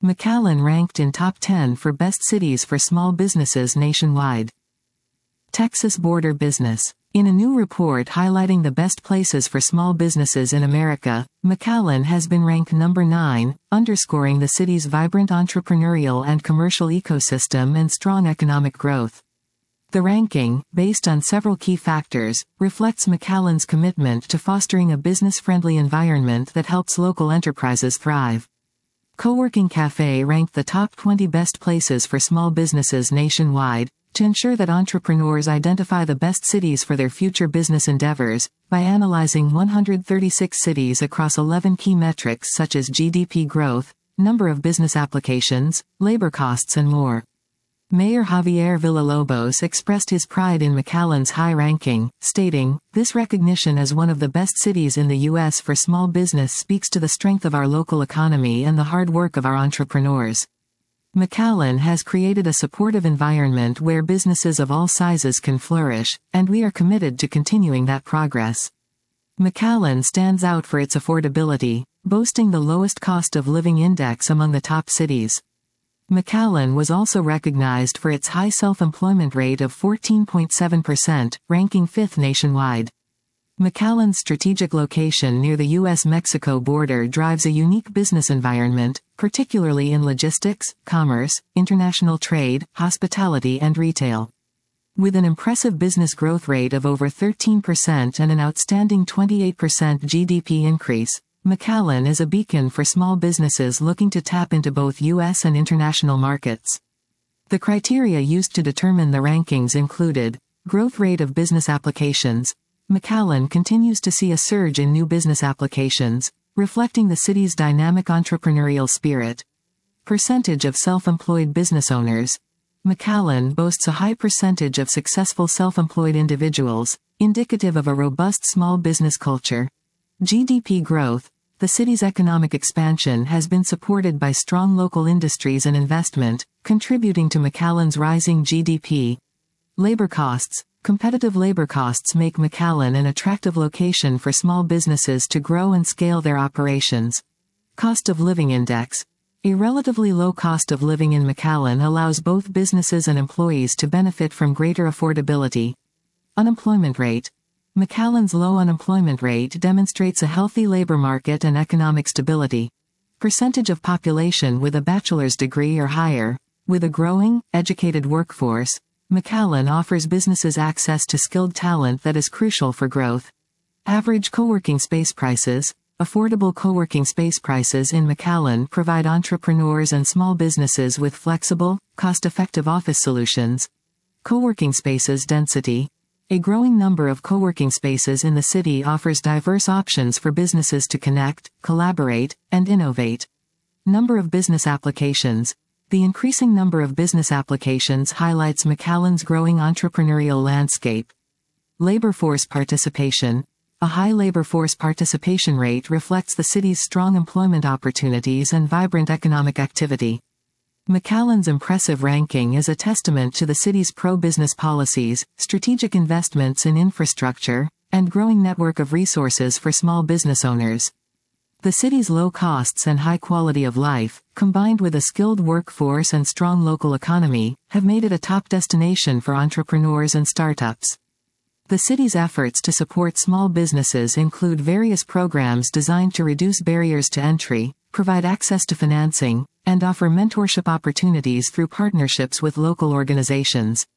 McAllen ranked in top 10 for best cities for small businesses nationwide. Texas Border Business. In a new report highlighting the best places for small businesses in America, McAllen has been ranked number 9, underscoring the city's vibrant entrepreneurial and commercial ecosystem and strong economic growth. The ranking, based on several key factors, reflects McAllen's commitment to fostering a business-friendly environment that helps local enterprises thrive. Coworking Cafe ranked the top 20 best places for small businesses nationwide, to ensure that entrepreneurs identify the best cities for their future business endeavors, by analyzing 136 cities across 11 key metrics such as GDP growth, number of business applications, labor costs and more. Mayor Javier Villalobos expressed his pride in McAllen's high ranking, stating, "This recognition as one of the best cities in the U.S. for small business speaks to the strength of our local economy and the hard work of our entrepreneurs." McAllen has created a supportive environment where businesses of all sizes can flourish, and we are committed to continuing that progress. McAllen stands out for its affordability, boasting the lowest cost of living index among the top cities. McAllen was also recognized for its high self-employment rate of 14.7%, ranking 5th nationwide. McAllen's strategic location near the U.S.-Mexico border drives a unique business environment, particularly in logistics, commerce, international trade, hospitality and retail. With an impressive business growth rate of over 13% and an outstanding 28% GDP increase, McAllen is a beacon for small businesses looking to tap into both U.S. and international markets. The criteria used to determine the rankings included growth rate of business applications. McAllen continues to see a surge in new business applications, reflecting the city's dynamic entrepreneurial spirit. Percentage of self-employed business owners. McAllen boasts a high percentage of successful self-employed individuals, indicative of a robust small business culture. GDP growth. The city's economic expansion has been supported by strong local industries and investment, contributing to McAllen's rising GDP. Labor costs. Competitive labor costs make McAllen an attractive location for small businesses to grow and scale their operations. Cost of living index. A relatively low cost of living in McAllen allows both businesses and employees to benefit from greater affordability. Unemployment rate. McAllen's low unemployment rate demonstrates a healthy labor market and economic stability. Percentage of population with a bachelor's degree or higher. With a growing, educated workforce, McAllen offers businesses access to skilled talent that is crucial for growth. Average co-working space prices. Affordable co-working space prices in McAllen provide entrepreneurs and small businesses with flexible, cost-effective office solutions. Co-working spaces density. A growing number of co-working spaces in the city offers diverse options for businesses to connect, collaborate, and innovate. Number of business applications. The increasing number of business applications highlights McAllen's growing entrepreneurial landscape. Labor force participation. A high labor force participation rate reflects the city's strong employment opportunities and vibrant economic activity. McAllen's impressive ranking is a testament to the city's pro-business policies, strategic investments in infrastructure, and growing network of resources for small business owners. The city's low costs and high quality of life, combined with a skilled workforce and strong local economy, have made it a top destination for entrepreneurs and startups. The city's efforts to support small businesses include various programs designed to reduce barriers to entry, provide access to financing, and offer mentorship opportunities through partnerships with local organizations.